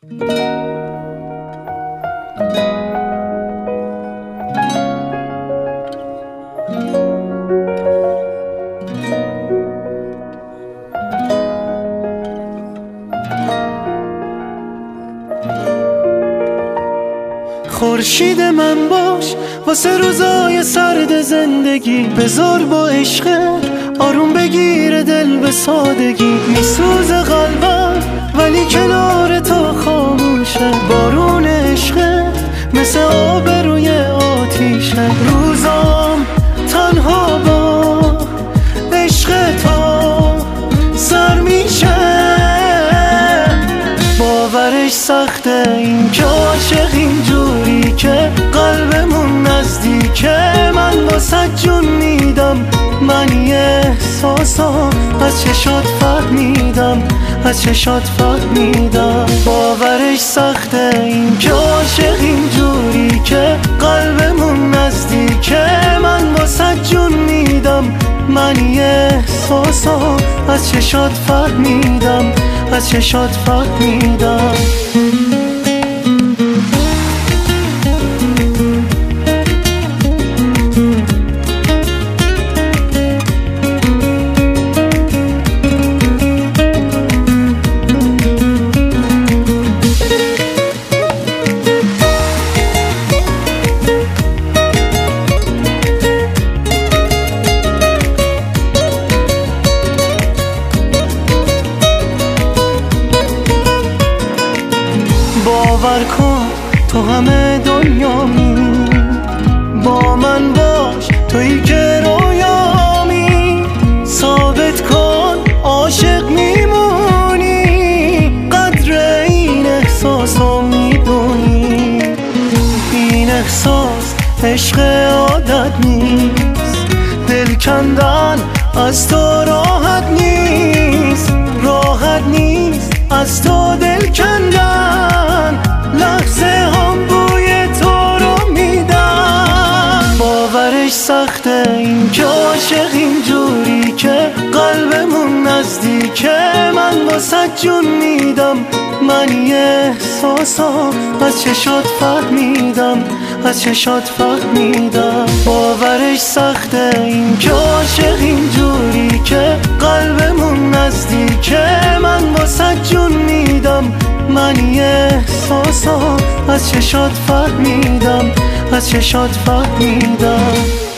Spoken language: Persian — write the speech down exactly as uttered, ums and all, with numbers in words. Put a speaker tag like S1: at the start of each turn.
S1: خورشید من باش واسه روزای سرد زندگی، بذار با عشقت آروم بگیره دل به سادگی. میسوز قلبم ولی کنار تو خاموشه، بارون عشقت مثل آب روی آتیشه. روزام تنها با عشق تو سر میشه، باورش سخته این که عاشق اینجوری که قلبمون نزدیکه. من واسه جون میدم، من یه احساسم از چشات فهمیدم، از چشات فهمیدم. باورش سخته این که عاشق اینجوری که قلبمون نزدیکه. من واسه جون میدم، من یه احساسم از چشات فهمیدم، از چشات فهمیدم. باور کن تو همه دنیامی، با من باش تویی که رویامی. ثابت کن عاشق میمونی، قدر این احساسو میدونی. این احساس عشق عادت نیست، دل کندن از تو راحت نیست، راحت نیست از تو دل کندن. لحظه هم بوی تو رو میدم، باورش سخته این که عاشق اینجوری که قلبمون نزدیکه. من واسه جون میدم، من یه احساسم از چشات فهمیدم، از چشات فهمیدم. باورش سخته این که عاشق اینجوری که قلبمون نزدیکه. من واسه جون میدم، من یه احساسم از چشات فهمیدم، از چشات فهمیدم.